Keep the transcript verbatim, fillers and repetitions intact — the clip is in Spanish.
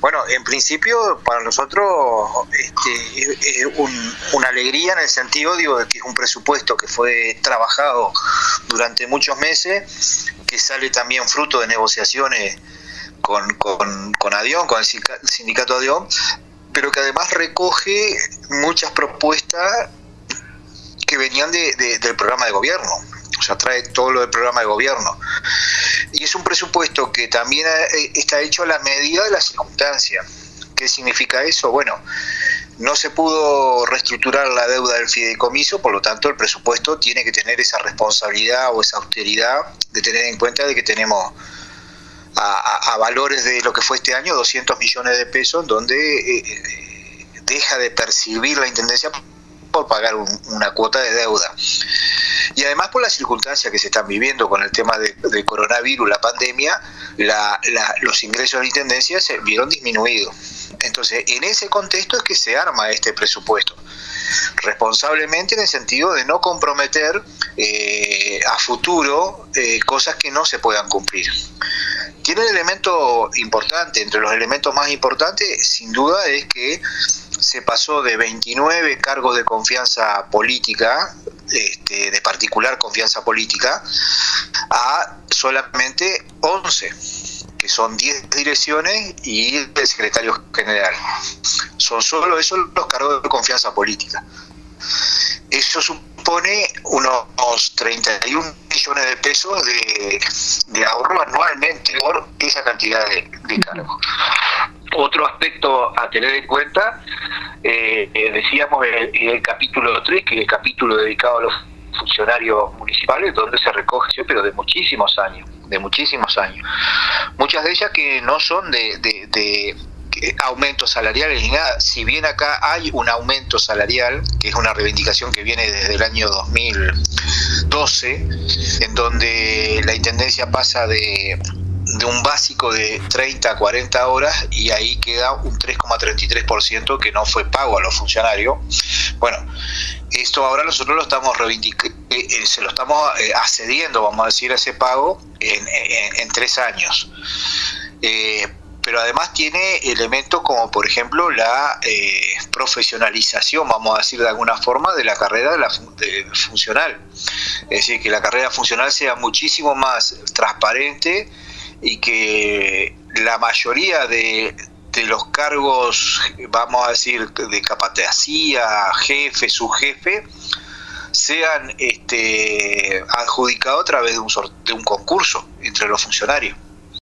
Bueno, en principio para nosotros este, es, es un, una alegría en el sentido, digo, de que es un presupuesto que fue trabajado durante muchos meses, que sale también fruto de negociaciones con, con, con ADIOM, con el sindicato ADIOM, pero que además recoge muchas propuestas que venían de, de, del programa de gobierno. O sea, trae todo lo del programa de gobierno. Y es un presupuesto que también está hecho a la medida de las circunstancias. ¿Qué significa eso? Bueno, no se pudo reestructurar la deuda del fideicomiso, por lo tanto el presupuesto tiene que tener esa responsabilidad o esa austeridad de tener en cuenta de que tenemos a, a, a valores de lo que fue este año doscientos millones de pesos, donde eh, deja de percibir la Intendencia por pagar un, una cuota de deuda. Y además por las circunstancias que se están viviendo con el tema de, de coronavirus, la pandemia, la, la, los ingresos de la Intendencia se vieron disminuidos. Entonces, en ese contexto es que se arma este presupuesto, responsablemente en el sentido de no comprometer eh, a futuro eh, cosas que no se puedan cumplir. Tiene un elemento importante, entre los elementos más importantes, sin duda, es que se pasó de veintinueve cargos de confianza política, este, de particular confianza política, a solamente once, que son diez direcciones y el secretario general. Son solo esos los cargos de confianza política. Eso supone unos treinta y un millones de pesos de, de ahorro anualmente por esa cantidad de, de cargos. Otro aspecto a tener en cuenta, eh, eh, decíamos en el, el capítulo tres, que es el capítulo dedicado a los funcionarios municipales, donde se recoge, pero de muchísimos años, de muchísimos años. Muchas de ellas que no son de, de, de aumentos salariales ni nada, si bien acá hay un aumento salarial, que es una reivindicación que viene desde el año dos mil doce, en donde la Intendencia pasa de... de un básico de treinta a cuarenta horas y ahí queda un tres coma treinta y tres por ciento que no fue pago a los funcionarios. Bueno, esto ahora nosotros lo estamos reivindicando, eh, se lo estamos eh, accediendo, vamos a decir, a ese pago en, en, en tres años. Eh, pero además tiene elementos como, por ejemplo, la eh, profesionalización, vamos a decir de alguna forma, de la carrera de la de funcional. Es decir, que la carrera funcional sea muchísimo más transparente y que la mayoría de, de los cargos, vamos a decir, de capatacía, jefe, subjefe, sean este, adjudicados a través de un, de un concurso entre los funcionarios.